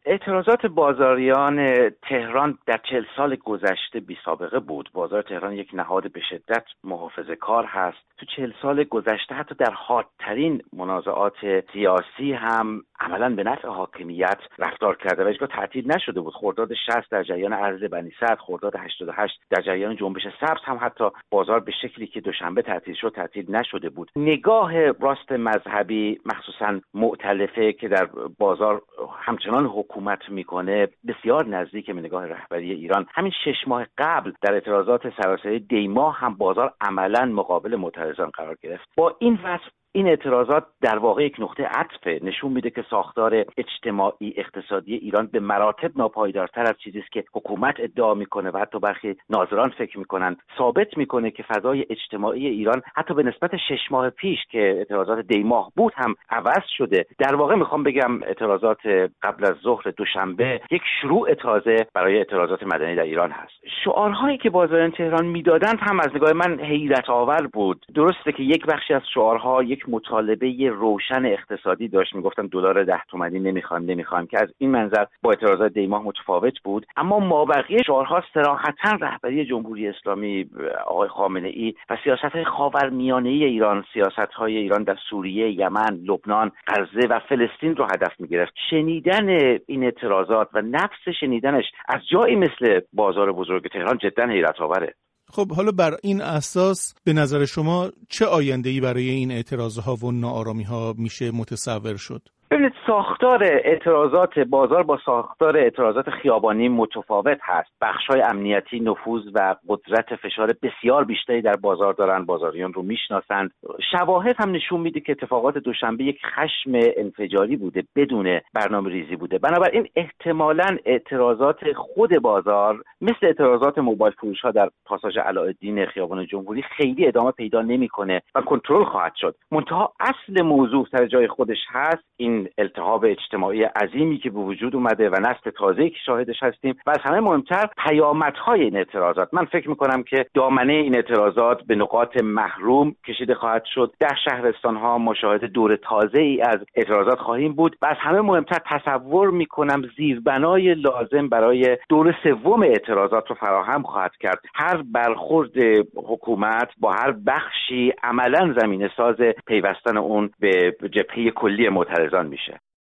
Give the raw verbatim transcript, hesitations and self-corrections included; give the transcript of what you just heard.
اعتراضات بازاریان تهران در چهل سال گذشته بی سابقه بود. بازار تهران یک نهاد به شدت محافظه‌کار هست. تو چهل سال گذشته حتی در حادترین منازعات سیاسی هم عملاً به نفع حاکمیت رفتار کرده و هیچگاه تعطیل نشده بود. خرداد شصت در جریان ارز بنی صدر، خرداد هشتاد و هشت در جریان جنبش سبز هم حتی بازار به شکلی که دوشنبه تعطیل شد تعطیل نشده بود. نگاه راست مذهبی مخصوصاً مؤتلفه که در بازار همچنان حکومت میکنه بسیار نزدیک به نگاه رهبری ایران. همین شش ماه قبل در اعتراضات سراسری دیماه هم بازار عملاً مقابل معترضان قرار گرفت. با این وصف این اعتراضات در واقع یک نقطه عطفه، نشون میده که ساختار اجتماعی اقتصادی ایران به مراتب ناپایدارتر از چیزی است که حکومت ادعا میکنه و حتی برخی ناظران فکر میکنن. ثابت میکنه که فضای اجتماعی ایران حتی به نسبت شش ماه پیش که اعتراضات دیماه بود هم عوض شده. در واقع میخوام بگم اعتراضات قبل از ظهر دوشنبه یک شروع تازه برای اعتراضات مدنی در ایران هست. شعارهایی که بازاران تهران میدادند هم از نگاه من حیرت آور بود. درسته که یک بخشی از شعارها یک مطالبه روشن اقتصادی داشت، میگفتن دلار ده تومانی نمیخوام نمیخوام که از این منظر با اعتراضات دیماه متفاوت بود. اما مابقی شعارها صراحتاً رهبری جمهوری اسلامی آقای خامنه‌ای و سیاست‌های خاورمیانه‌ای ایران، سیاست‌های ایران در سوریه، یمن، لبنان، غزه و فلسطین رو هدف میگرفت. شنیدن این اعتراضات و نفس شنیدنش از جایی مثل بازار بزرگ تهران جداً حیرت آوره. خب حالا بر این اساس به نظر شما چه آینده‌ای برای این اعتراضها و ناآرامی‌ها میشه متصور شد؟ ببینید ساختار اعتراضات بازار با ساختار اعتراضات خیابانی متفاوت هست. بخش‌های امنیتی نفوذ و قدرت فشار بسیار بیشتری در بازار دارن، بازاریان رو میشناسند. شواهد هم نشون میده که اتفاقات دوشنبه یک خشم انفجاری بوده، بدون برنامه ریزی بوده. بنابراین احتمالاً اعتراضات خود بازار مثل اعتراضات موبایل فروش‌ها در پاساژ علاءالدین خیابان جمهوری خیلی ادامه پیدا نمی‌کنه و کنترل خواهد شد. منتها اصل موضوع سر جای خودش هست، این التهاب اجتماعی عظیمی که به وجود اومده و نسل تازه‌ای که شاهدش هستیم و از همه مهمتر پیامدهای این اعتراضات. من فکر می‌کنم که دامنه این اعتراضات به نقاط محروم کشیده خواهد شد. در شهرستان‌ها مشاهده دور تازه‌ای از اعتراضات خواهیم بود و از همه مهمتر تصور می‌کنم زیربنای لازم برای دور سوم اعتراضات رو فراهم خواهد کرد. هر برخورد حکومت با هر بخشی عملاً زمینه‌ساز پیوستن اون به جبهه کلی معترضان میشه.